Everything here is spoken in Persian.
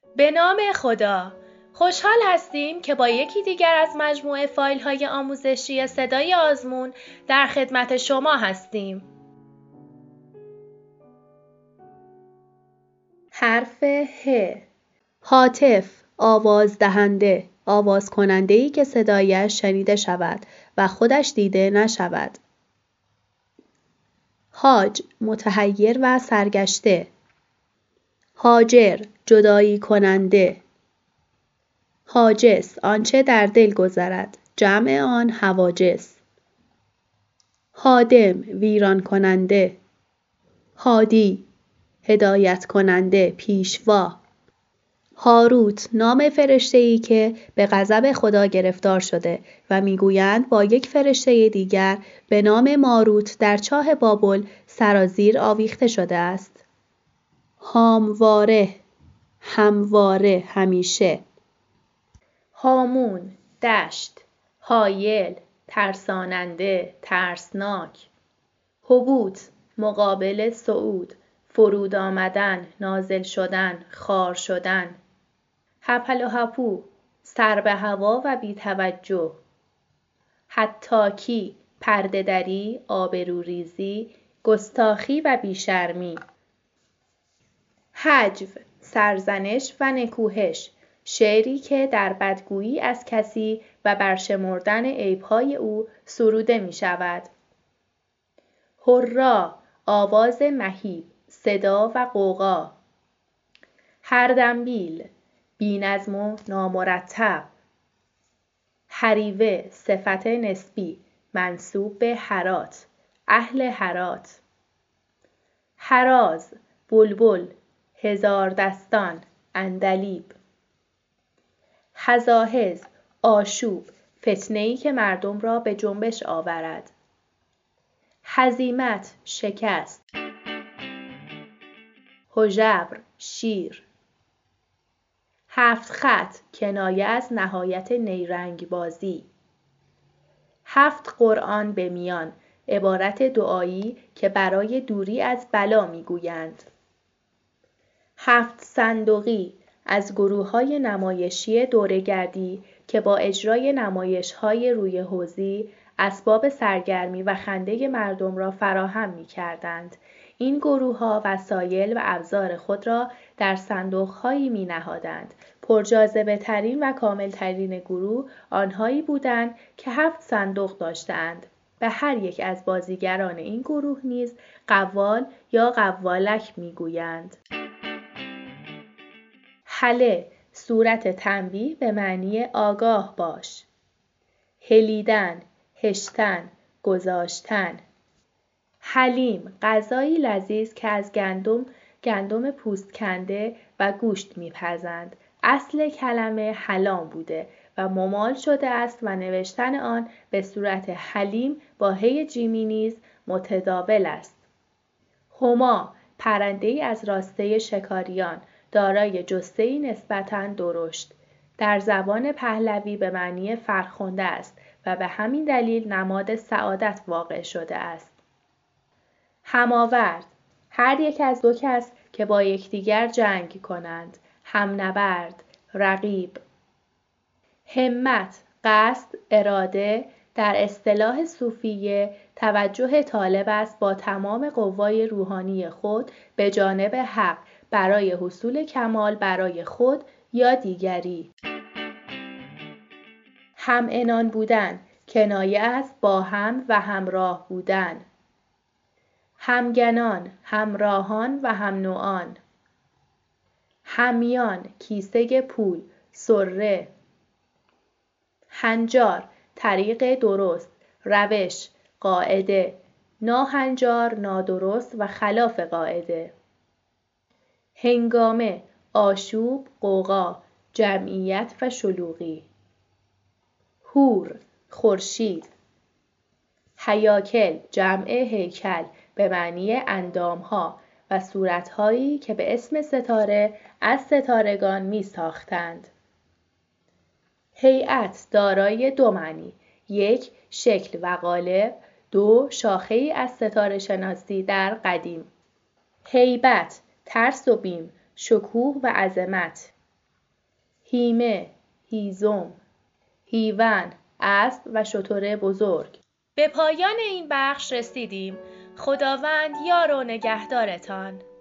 به نام خدا. خوشحال هستیم که با یکی دیگر از مجموعه فایل‌های آموزشی صدای آزمون در خدمت شما هستیم. حرف ه. هاتف، آواز دهنده، آواز کننده‌ای که صدایش شنیده شود و خودش دیده نشود. حاج، متحیر و سرگشته. هاجر، جدایی کننده. حاجس، آنچه در دل گذرد، جمع آن حواجس. هادم، ویران کننده. هادی، هدایت کننده، پیشوا. هاروت، نام فرشته‌ای که به غضب خدا گرفتار شده و میگویند با یک فرشته دیگر به نام ماروت در چاه بابل سرازیر آویخته شده است. هامواره، همواره، همیشه. هامون، دشت. هایل، ترساننده، ترسناک. هبوط، مقابل صعود، فرود آمدن، نازل شدن، خار شدن. هپل و هپو، سر به هوا و بی توجه. حتاکی، پرده دری، آبروریزی، گستاخی و بیشرمی. هجو، سرزنش و نکوهش، شعری که در بدگویی از کسی و برشمردن عیب‌های او سروده می شود. هرا، آواز مهیب، صدا و غوغا. هردمبیل، بی‌نظم و نامرتب. هریوه، صفت نسبی، منسوب به هرات، اهل هرات. هراز، بلبل، هزار دستان، عندلیب. هزاهز، آشوب، فتنه‌ای که مردم را به جنبش آورد. هزیمت، شکست. هژبر، شیر. هفت خط، کنایه از نهایت نیرنگ بازی. هفت قرآن به میان، عبارت دعایی که برای دوری از بلا میگویند. هفت صندوقی، از گروه‌های نمایشی دوره‌گردی که با اجرای نمایش‌های روی حوضی اسباب سرگرمی و خنده مردم را فراهم می‌کردند. این گروه‌ها وسایل و ابزار خود را در صندوق‌هایی می‌نهادند. پرجاذبه‌ترین و کامل‌ترین گروه آنهایی بودند که 7 صندوق داشتند. به هر یک از بازیگران این گروه نیز قوال یا قوالک می‌گویند. هله، صورت تنبیه به معنی آگاه باش. هلیدن، هشتن، گذاشتن. حلیم، غذایی لذیذ که از گندم پوست کنده و گوشت میپزند. اصل کلمه حلام بوده و ممال شده است و نوشتن آن به صورت حلیم با هی جیمی نیز متداول است. هما، پرنده‌ای از راسته شکاریان، دارای جسته‌ای نسبتاً درشت. در زبان پهلوی به معنی فرخنده است و به همین دلیل نماد سعادت واقع شده است. هماورد، هر یک از دو کس که با یکدیگر جنگ کنند. همنبرد، رقیب. همت، قصد، اراده. در اصطلاح صوفیه توجه طالب است با تمام قوای روحانی خود به جانب حق برای حصول کمال برای خود یا دیگری. همعنان بودن، کنایه است با هم و همراه بودن. همگنان، همراهان و هم نوعان. همیان، کیسه پول، سره. هنجار، طریق درست، روش، قاعده. ناهنجار، نادرست و خلاف قاعده. هنگامه، آشوب، غوغا، جمعیت و شلوغی. هور، خورشید. هیاکل، جمع هیکل به معنی اندامها و صورتهایی که به اسم ستاره از ستارگان می ساختند. هیئت، دارای دو معنی: 1 شکل و قالب، 2 شاخه‌ای از ستاره شناسی در قدیم. هیبت، ترس و بیم، شکوه و عظمت. هیمه، هیزم، هیون، اسب و شتر بزرگ. به پایان این بخش رسیدیم. خداوند یار و نگهدارتان.